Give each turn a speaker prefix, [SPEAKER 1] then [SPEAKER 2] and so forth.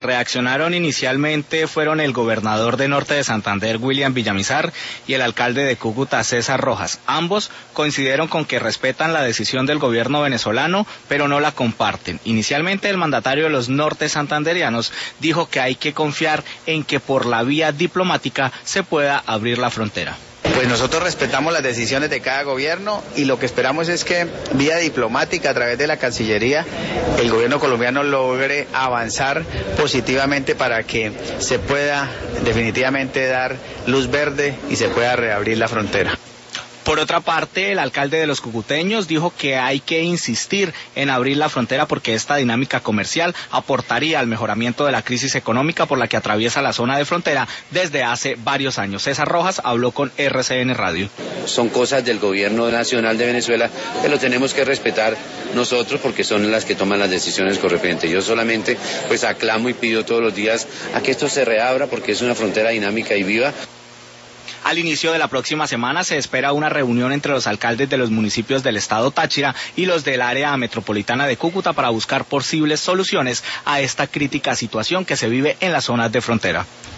[SPEAKER 1] Reaccionaron inicialmente fueron el gobernador de Norte de Santander, William Villamizar, y el alcalde de Cúcuta, César Rojas. Ambos coincidieron con que respetan la decisión del gobierno venezolano, pero no la comparten. Inicialmente el mandatario de los norte santanderianos dijo que hay que confiar en que por la vía diplomática se pueda abrir la frontera.
[SPEAKER 2] Pues nosotros respetamos las decisiones de cada gobierno y lo que esperamos es que vía diplomática a través de la Cancillería el gobierno colombiano logre avanzar positivamente para que se pueda definitivamente dar luz verde y se pueda reabrir la frontera.
[SPEAKER 1] Por otra parte, el alcalde de los cucuteños dijo que hay que insistir en abrir la frontera porque esta dinámica comercial aportaría al mejoramiento de la crisis económica por la que atraviesa la zona de frontera desde hace varios años. César Rojas habló con RCN Radio.
[SPEAKER 3] Son cosas del gobierno nacional de Venezuela que lo tenemos que respetar nosotros porque son las que toman las decisiones correspondientes. Yo solamente pues aclamo y pido todos los días a que esto se reabra porque es una frontera dinámica y viva.
[SPEAKER 1] Al inicio de la próxima semana se espera una reunión entre los alcaldes de los municipios del estado Táchira y los del área metropolitana de Cúcuta para buscar posibles soluciones a esta crítica situación que se vive en las zonas de frontera.